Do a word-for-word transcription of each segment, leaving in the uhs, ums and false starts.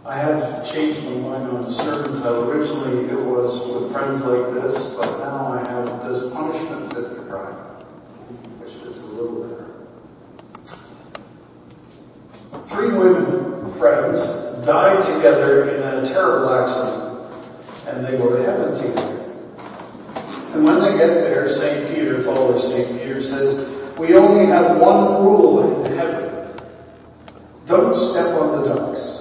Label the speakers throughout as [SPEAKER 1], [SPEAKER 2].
[SPEAKER 1] I had to change my mind on the sermon title. Originally it was With Friends Like This, but now I have Does Punishment Fit the Crime? Which fits a little better. Three women friends died together in a terrible accident, and they go to heaven together. And when they get there, Saint Peter, it's always Saint Peter, says, we only have one rule in heaven. Don't step on the ducks.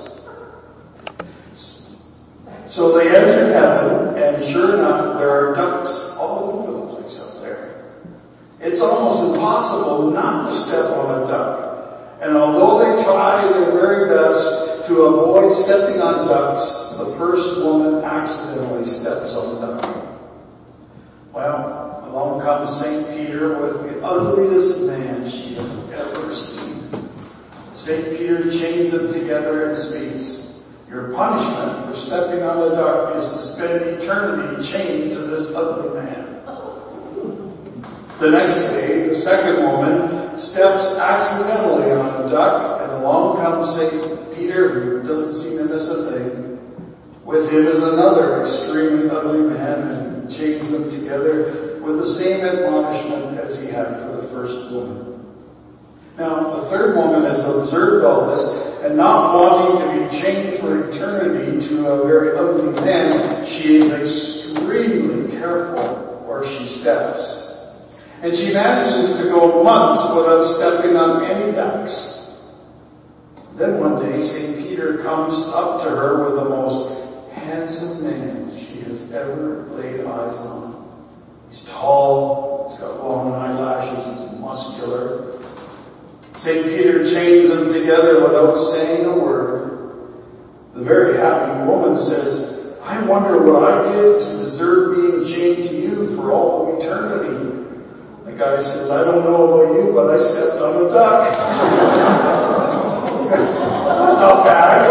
[SPEAKER 1] So they enter heaven, and sure enough, there are ducks all over the place up there. It's almost impossible not to step on a duck. And although they try their very best to avoid stepping on ducks, the first woman accidentally steps on a duck. Well, along comes Saint Peter with the ugliest man she has ever seen. Saint Peter chains them together and speaks, your punishment for stepping on a duck is to spend eternity chained to this ugly man. The next day, the second woman steps accidentally on a duck, and along comes Saint Peter, who doesn't seem to miss a thing. With him is another extremely ugly man, and chains them together with the same admonishment as he had for the first woman. Now, the third woman has observed all this, and not wanting to be chained for eternity to a very ugly man, she is extremely careful where she steps. And she manages to go months without stepping on any ducks. Then one day, Saint Peter comes up to her with the most handsome man she has ever laid eyes on. He's tall, he's got long eyelashes, he's muscular. Saint Peter chains them together without saying a word. The very happy woman says, I wonder what I did to deserve being chained to you for all of eternity. The guy says, I don't know about you, but I stepped on a duck. That's not bad,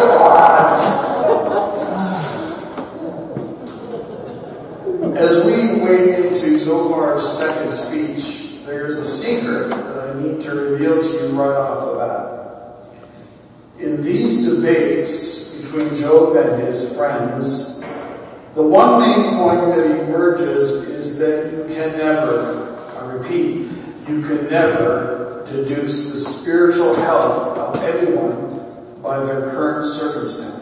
[SPEAKER 1] come on. As we wade into Zophar's second speech, there's a secret that I need to reveal to you right off the bat. In these debates between Job and his friends, the one main point that emerges is that you can never, I repeat, you can never deduce the spiritual health of anyone by their current circumstance.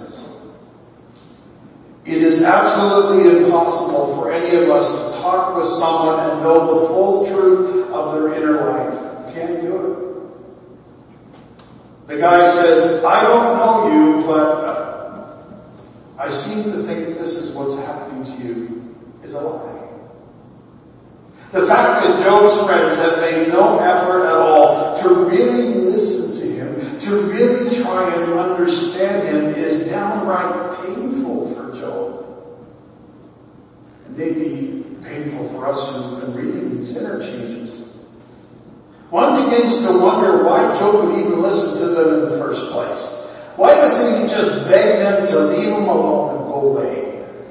[SPEAKER 1] It is absolutely impossible for any of us to talk with someone and know the full truth of their inner life. You can't do it. The guy says, I don't know you, but uh, I seem to think this is what's happening to you is a lie. The fact that Job's friends have made no effort at all to really listen to him, to really try and understand him, is downright painful for Job. And maybe painful for us who've been reading these interchanges. One begins to wonder why Job would even listen to them in the first place. Why doesn't he just beg them to leave him alone and go away?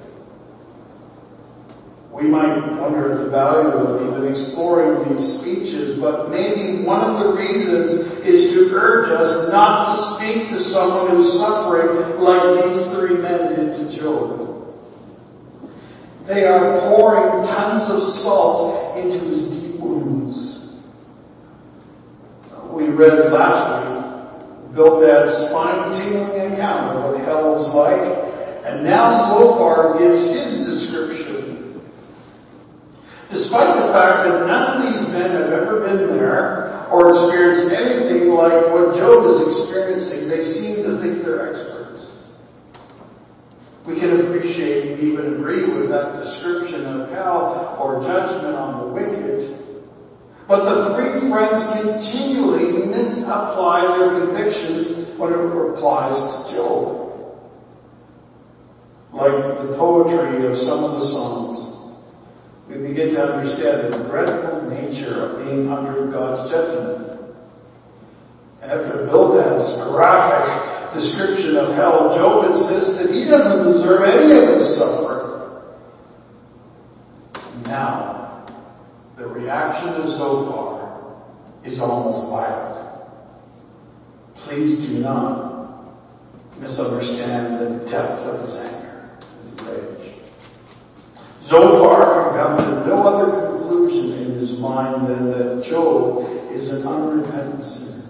[SPEAKER 1] We might wonder at the value of even exploring these speeches, but maybe one of the reasons is to urge us not to speak to someone who's suffering like these three men did to Job. They are pouring tons of salt into his deep wounds. We read last week Bildad's spine-tingling account of what hell was like, and now Zophar gives his description. Despite the fact that none of these men have ever been there or experienced anything like what Job is experiencing, they seem to think they're experts. We can appreciate and even agree with that description of hell or judgment on the wicked. But the three friends continually misapply their convictions when it applies to Job. Like the poetry of some of the Psalms, we begin to understand the dreadful nature of being under God's judgment. After Bildad's graphic description of hell, Job insists that he doesn't deserve any of his suffering. Now, the reaction of Zophar is almost violent. Please do not misunderstand the depth of his anger, his rage. Zophar can come to no other conclusion in his mind than that Job is an unrepentant sinner.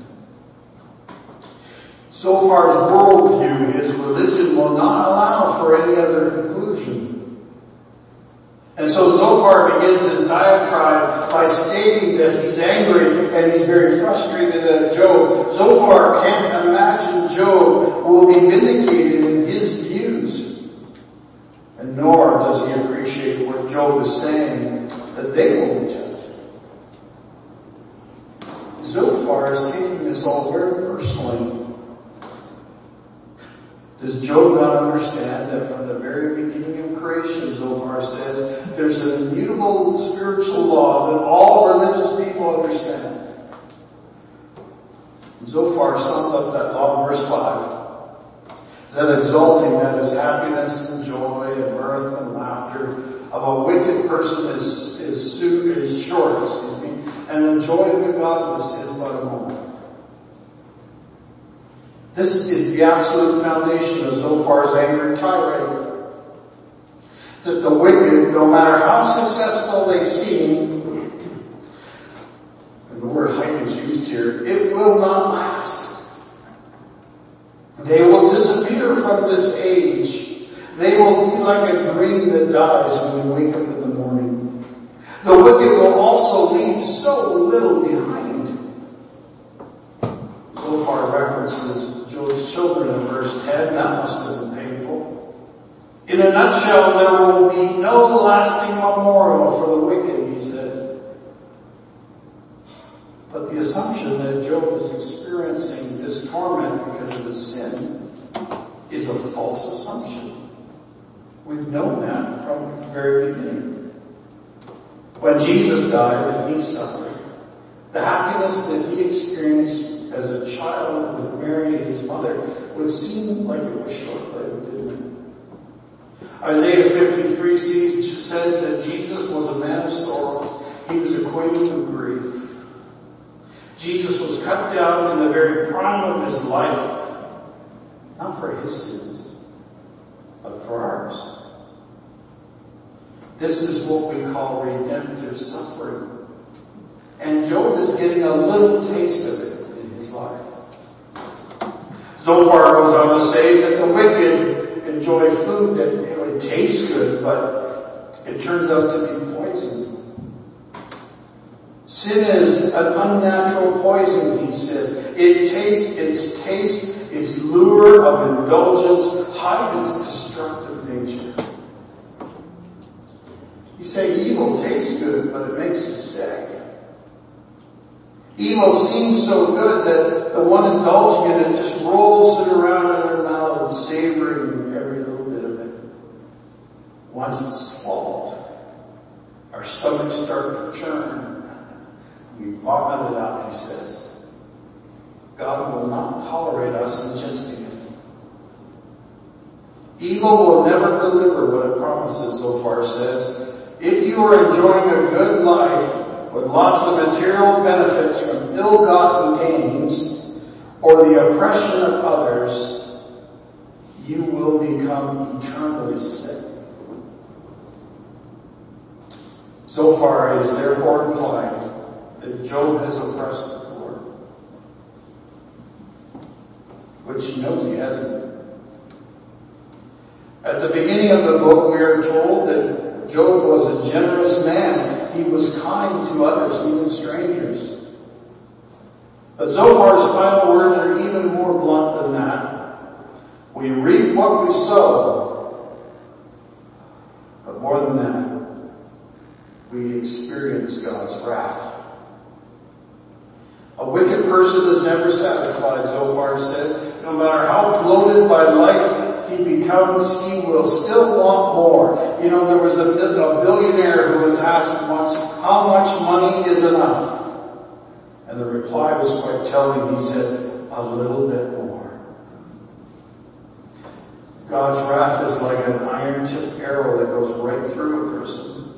[SPEAKER 1] Zophar's worldview, his religion, will not allow for any other conclusion. And so Zophar begins his diatribe by stating that he's angry and he's very frustrated at Job. Zophar can't imagine Job will be vindicated in his views. And nor does he appreciate what Job is saying, that they will be judged. Zophar is taking this all very personally. Does Job not understand that from the very beginning of creation, Zophar says, there's an immutable spiritual law that all religious people understand? Zophar sums up that law in verse five. That exalting that is happiness and joy and mirth and laughter of a wicked person is, is, soon, is short, excuse me, and the joy of the godless is but a moment. This is the absolute foundation of Zophar's angry tirade. That the wicked, no matter how successful they seem, and the word hype is used here, it will not last. They will disappear from this age. They will be like a dream that dies when you wake up in the morning. The wicked will also leave so little behind. Zophar references Job's children in verse ten. That must have been painful. In a nutshell, there will be no lasting memorial for the wicked, he said. But the assumption that Job is experiencing this torment because of his sin is a false assumption. We've known that from the very beginning. When Jesus died and he suffered, the happiness that he experienced as a child with Mary, his mother, would seem like it was short-lived, didn't it? Isaiah fifty-three says that Jesus was a man of sorrows. He was acquainted with grief. Jesus was cut down in the very prime of his life, not for his sins, but for ours. This is what we call redemptive suffering. And Job is getting a little taste of it in his life. Zophar goes on to say that the wicked enjoy food that, you know, it tastes good, but it turns out to be poison. Sin is an unnatural poison, he says. It tastes, its taste, its lure of indulgence hide its destructive nature. You say evil tastes good, but it makes you sick. Evil seems so good that the one indulging in it just rolls it around in their mouth, savoring every little bit of it. Once it's swallowed, our stomachs start to churn. We vomit it out, he says. God will not tolerate us ingesting it. Evil will never deliver what it promises, Zophar says. If you are enjoying a good life with lots of material benefits from ill-gotten gains or the oppression of others, you will become eternally sick. Zophar is therefore implying that Job has oppressed the poor, which he knows he hasn't. At the beginning of the book, we are told that Job was a generous man. He was kind to others, even strangers. But Zophar's final words are even more blunt than that. We reap what we sow. But more than that, we experience God's wrath. A wicked person is never satisfied, Zophar says. No matter how bloated by life he becomes, he will still want more. You know, there was a, a billionaire who was asked once, how much money is enough? And the reply was quite telling. He said, a little bit more. God's wrath is like an iron-tipped arrow that goes right through a person.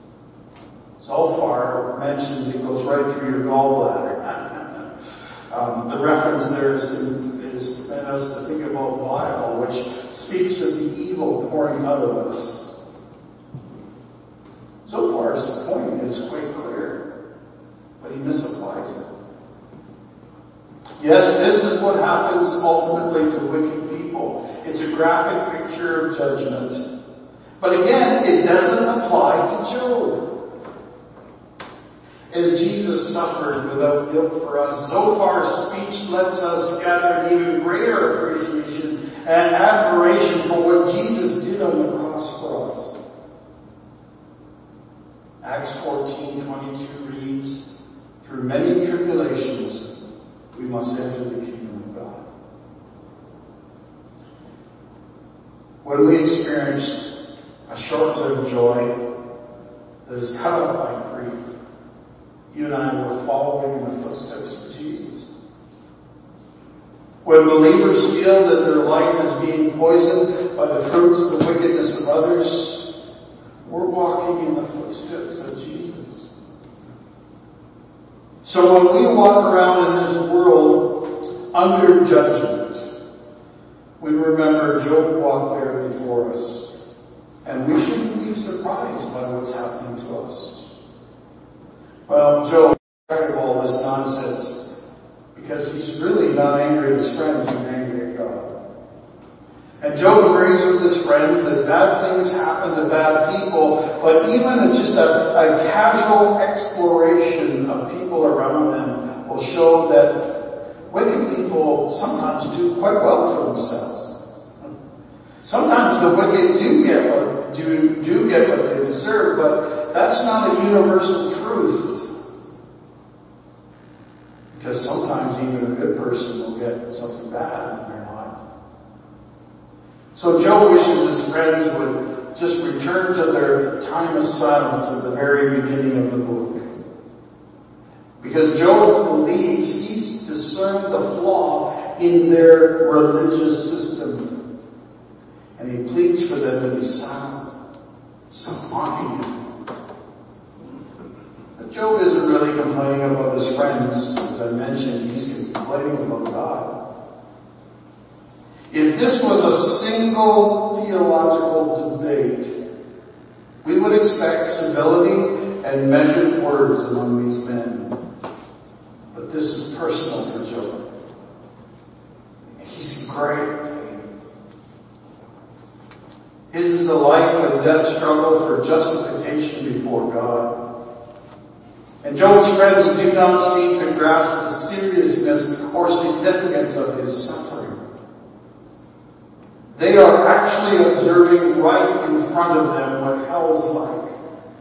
[SPEAKER 1] Zophar mentions it goes right through your gallbladder. um, the reference there is to is, and us to think about bile, which speaks of the evil pouring out of us. So far as the point is quite clear, but he misapplies it. Yes, this is what happens ultimately to wicked people. It's a graphic picture of judgment. But again, it doesn't apply to Job. As Jesus suffered without guilt for us, Zophar's speech lets us gather an even greater appreciation and admiration for what Jesus did on the cross for us. Acts fourteen twenty-two reads, "Through many tribulations we must enter the kingdom of God." When we experience a short-lived joy that is cut off by grief, you and I were following in the footsteps of Jesus. When believers feel that their life is being poisoned by the fruits of the wickedness of others, we're walking in the footsteps of Jesus. So when we walk around in this world under judgment, we remember Job walked there before us, and we shouldn't be surprised by what's happening to us. Well, Job is tired of all this nonsense because he's really not angry at his friends, he's angry at God. And Job agrees with his friends that bad things happen to bad people, but even just a, a casual exploration of people around them will show that wicked people sometimes do quite well for themselves. Sometimes the wicked do get what, do, do get what they deserve, but that's not a universal truth. Because sometimes even a good person will get something bad in their life. So Job wishes his friends would just return to their time of silence at the very beginning of the book. Because Job believes he's discerned the flaw in their religious system. And he pleads for them to be silent. Stop mocking him. Job isn't really complaining about his friends. As I mentioned, he's complaining about God. If this was a single theological debate, we would expect civility and measured words among these men. But this is personal for Job. He's in great pain. His is a life and death struggle for justification before God. And Job's friends do not seem to grasp the seriousness or significance of his suffering. They are actually observing right in front of them what hell is like.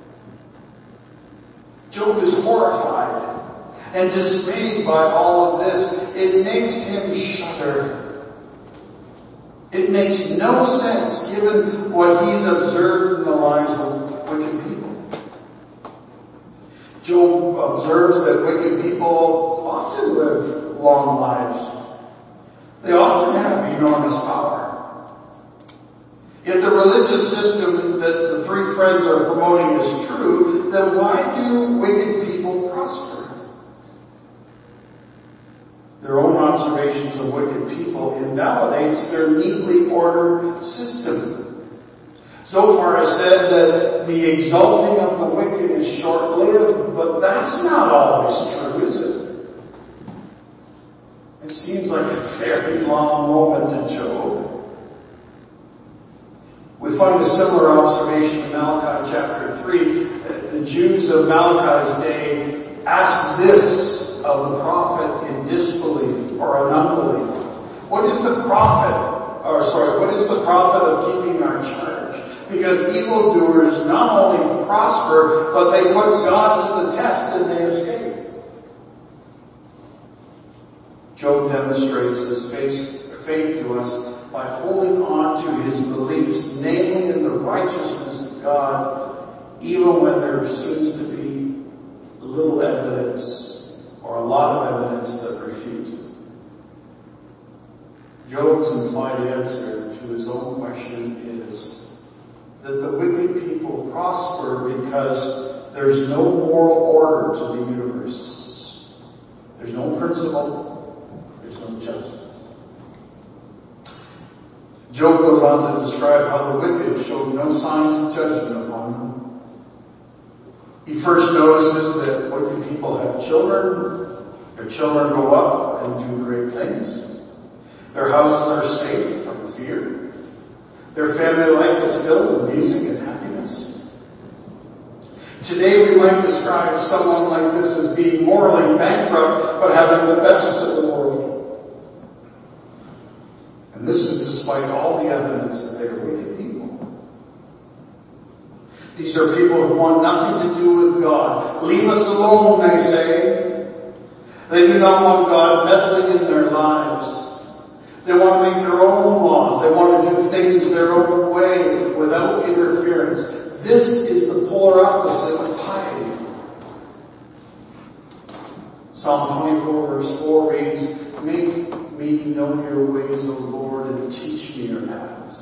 [SPEAKER 1] Job is horrified and dismayed by all of this. It makes him shudder. It makes no sense given what he's observed in the lives of wicked people. Job observes that wicked people often live long lives. They often have enormous power. If the religious system that the three friends are promoting is true, then why do wicked people prosper? Their own observations of wicked people invalidates their neatly ordered system. Zophar has said that the exalting of the wicked is short-lived, but that's not always true, is it? It seems like a very long moment to Job. We find a similar observation in Malachi chapter three. The Jews of Malachi's day asked this of the prophet in disbelief or in unbelief. What is the prophet, or sorry, what is the profit of keeping our charge? Because evildoers not only prosper, but they put God to the test and they escape. Job demonstrates his faith to us by holding on to his beliefs, namely in the righteousness of God, even when there seems to be little evidence or a lot of evidence that refutes it. Job's implied answer to his own question is that the wicked people prosper because there's no moral order to the universe. There's no principle. There's no justice. Job goes on to describe how the wicked showed no signs of judgment upon them. He first notices that wicked people have children. Their children grow up and do great things. Their houses are safe from fear. Their family life is filled with music and happiness. Today we might describe someone like this as being morally bankrupt, but having the best of the world. And this is despite all the evidence that they are wicked people. These are people who want nothing to do with God. Leave us alone, they say. They do not want God meddling in their lives. They want to make their own laws. They want to do things their own way without interference. This is the polar opposite of piety. Psalm twenty-four verse four reads, "Make me know your ways, O Lord, and teach me your paths."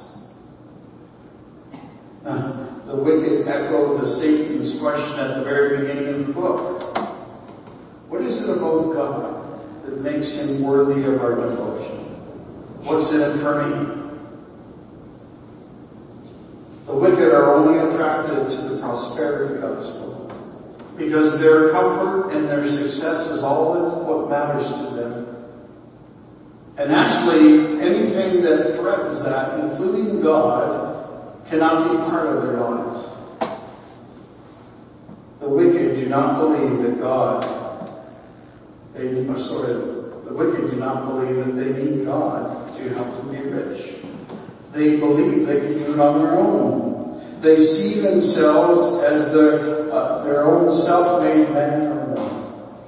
[SPEAKER 1] Now, the wicked echo the Satan's question at the very beginning of the book. What is it about God that makes him worthy of our devotion? What's in it for me? The wicked are only attracted to the prosperity gospel because their comfort and their success is all that's what matters to them. And actually, anything that threatens that, including God, cannot be part of their lives. The wicked do not believe that God, they need, sorry, the wicked do not believe that they need God to help them be rich. They believe they can do it on their own. They see themselves as their, uh, their own self-made man or woman.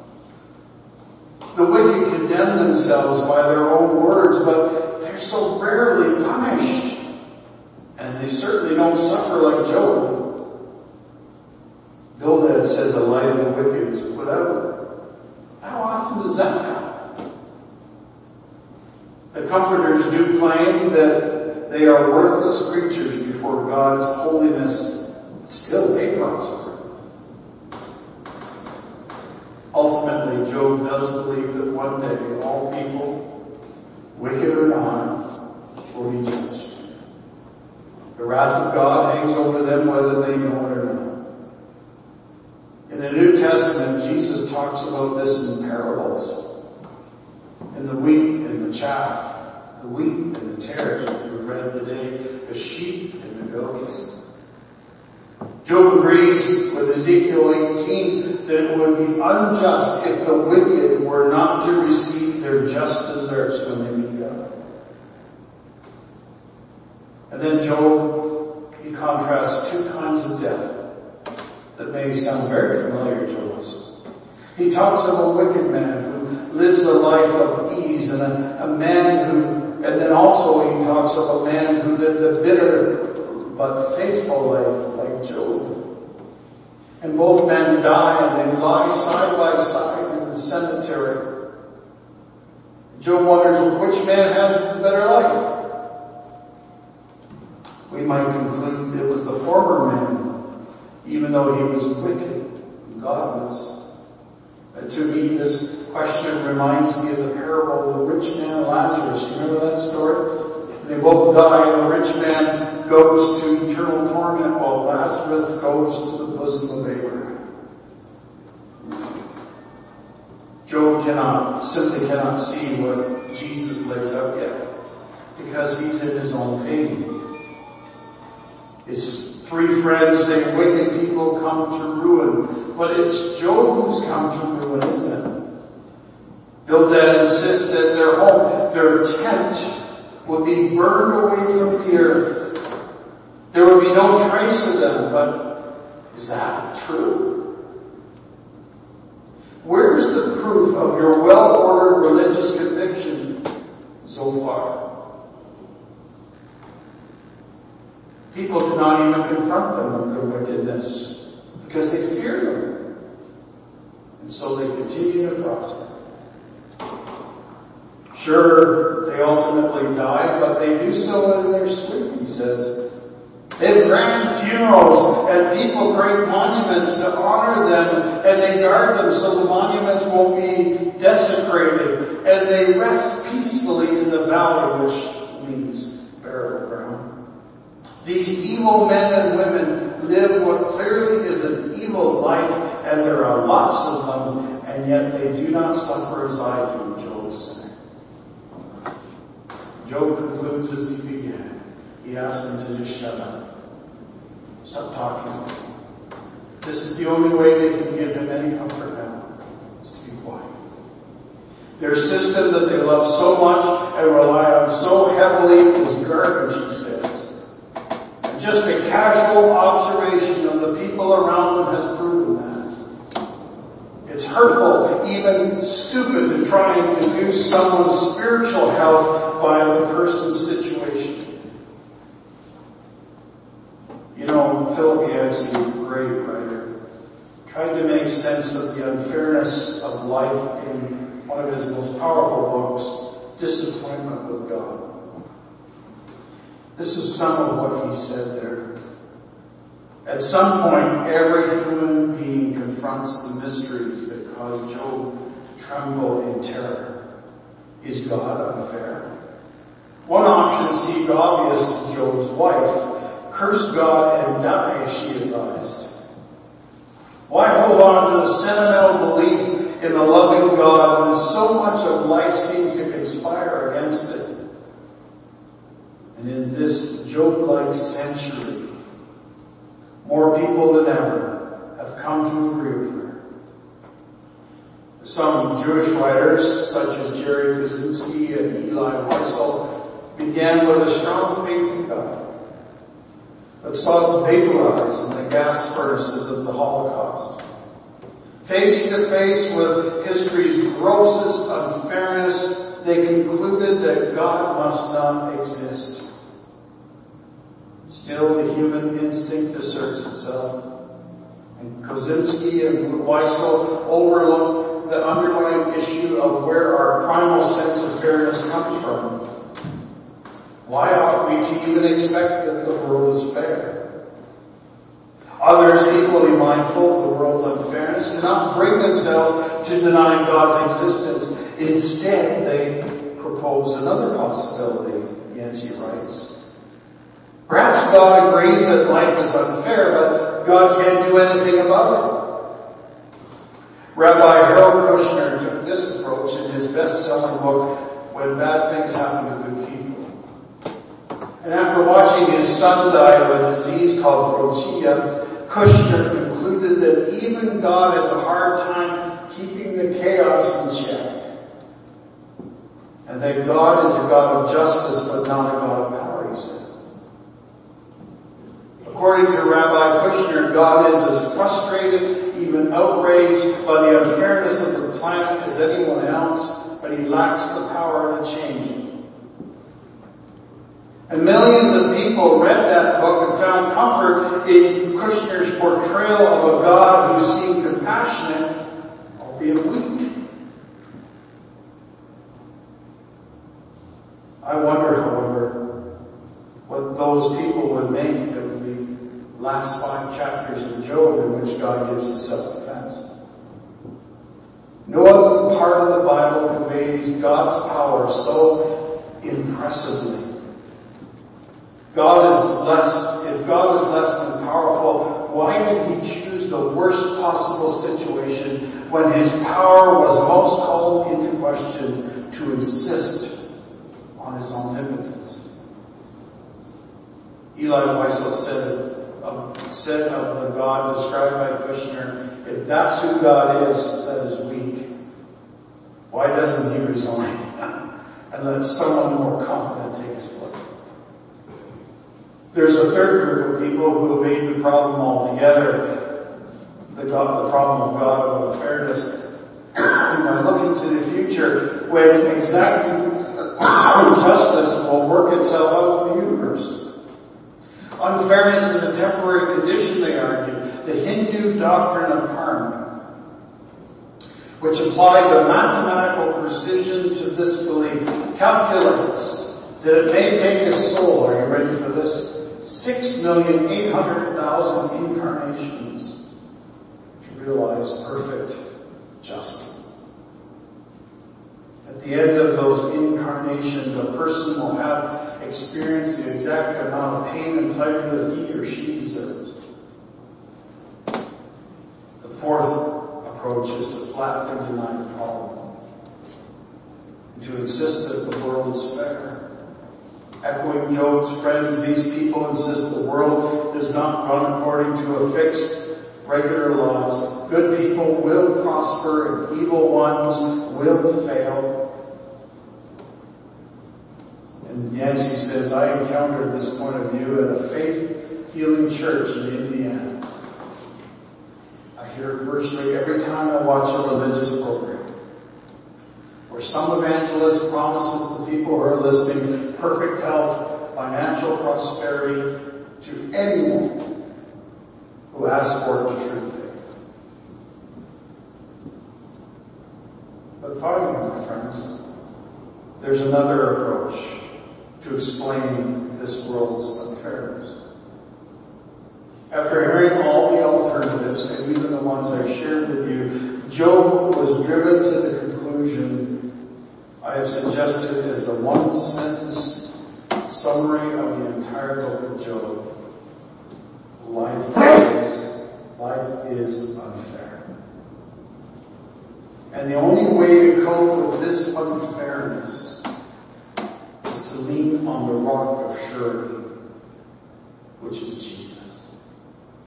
[SPEAKER 1] The wicked condemn themselves by their own words, but they're so rarely punished. And they certainly don't suffer like Job. Bildad said the light of the wicked is put out. How often does that happen? The comforters do claim that they are worthless creatures before God's holiness, but still they prosper. Ultimately, Job does believe that one day all people, wicked or not, will be judged. The wrath of God hangs over them whether they know it or not. In the New Testament, Jesus talks about this in parables. In the wheat and the chaff, the wheat and the tares, which we read today, the sheep and the goats. Job agrees with Ezekiel eighteen that it would be unjust if the wicked were not to receive their just deserts when they meet God. And then Job, he contrasts two kinds of death that may sound very familiar to us. He talks of a wicked man who lives a life of ease, and a, a man who, and then also he talks of a man who lived a bitter but faithful life like Job. And both men die and they lie side by side in the cemetery. Job wonders which man had the better life. We might conclude it was the former man, even though he was wicked and godless. And to me, this question reminds me of the parable of the rich man and Lazarus. You remember that story? They both die, and the rich man goes to eternal torment while Lazarus goes to the bosom of Abraham. Job cannot, simply cannot see what Jesus lays out yet, because he's in his own pain. His three friends say wicked people come to ruin, but it's Job who's come to ruin, isn't it? Bildad insists that their home, their tent, would be burned away from the earth. There would be no trace of them, but is that true? Where's the proof of your well-ordered religious conviction so far? People do not even confront them with their wickedness because they fear them. And so they continue to prosper. Sure, they ultimately die, but they do so in their sleep, he says. They have grand funerals, and people create monuments to honor them, and they guard them so the monuments won't be desecrated, and they rest peacefully in the valley, which means burial. These evil men and women live what clearly is an evil life, and there are lots of them, and yet they do not suffer as I do, Job is saying. Job concludes as he began. He asks them to just shut up. Stop talking. This is the only way they can give him any comfort now, is to be quiet. Their system that they love so much and rely on so heavily is garbage, he says. And just a casual observation of the people around them has proven that. It's hurtful, even stupid, to try and conduce someone's spiritual health by the person's situation. You know, Philip Yancey, great writer, tried to make sense of the unfairness of life in one of his most powerful books, Disappointment with God. This is some of what he said there. At some point, every human being confronts the mysteries that cause Job to tremble in terror. Is God unfair? One option seemed obvious to Job's wife. Curse God and die, she advised. Why hold on to the sentimental belief in a loving God when so much of life seems to conspire against it? And in this Job-like century, more people than ever have come to agree with her. Some Jewish writers, such as Jerry Kaczynski and Eli Wiesel, began with a strong faith in God, but saw it vaporize in the gas furnaces of the Holocaust. Face to face with history's grossest unfairness, they concluded that God must not exist. Still, the human instinct asserts itself. And Kaczynski and Wiesel overlook the underlying issue of where our primal sense of fairness comes from. Why ought we to even expect that the world is fair? Others, equally mindful of the world's unfairness, do not bring themselves to denying God's existence. Instead, they propose another possibility, Yancey writes. Perhaps God agrees that life is unfair, but God can't do anything about it. Rabbi Harold Kushner took this approach in his best-selling book, When Bad Things Happen to Good People. And after watching his son die of a disease called progeria, Kushner concluded that even God has a hard time keeping the chaos in check. And that God is a God of justice, but not a God of power, he says. According to Rabbi Kushner, God is as frustrated, even outraged by the unfairness of the planet as anyone else, but he lacks the power to change it. And millions of people read that book and found comfort in Kushner's portrayal of a God who seemed compassionate, albeit weak. I wonder, however, what those people would make of the last five chapters of Job in which God gives us self-defense. No other part of the Bible conveys God's power so impressively. God is less, if God is less than powerful, why did he choose the worst possible situation when his power was most called into question to insist on his omnipotence? Eli Wiesel said, uh, said of the God described by Kushner, if that's who God is, that is weak. Why doesn't he resign and let someone more competent take his place? There's a third group of people who evade the problem altogether, the, God, the problem of God of unfairness, by looking to the future when exacting justice will work itself out in the universe. Unfairness is a temporary condition, they argue, the Hindu doctrine of karma, which applies a mathematical precision to this belief, calculates that it may take a soul, are you ready for this? Six million eight hundred thousand incarnations to realize perfect justice. At the end of those incarnations, a person will have experience the exact amount of pain and pleasure that he or she deserves. The fourth approach is to flatly deny the problem, and to insist that the world is fair. Echoing Job's friends, these people insist the world does not run according to a fixed, regular laws. Good people will prosper and evil ones will fail. And Yancey says, I encountered this point of view at a faith-healing church in Indiana. I hear it virtually every time I watch a religious program, where some evangelist promises the people who are listening perfect health, financial prosperity to anyone who asks for it with true faith. But finally, my friends, there's another approach to explain this world's unfairness. After hearing all the alternatives, and even the ones I shared with you, Job was driven to the conclusion I have suggested as the one-sentence summary of the entire book of Job. Life is, life is unfair. And the only way to cope with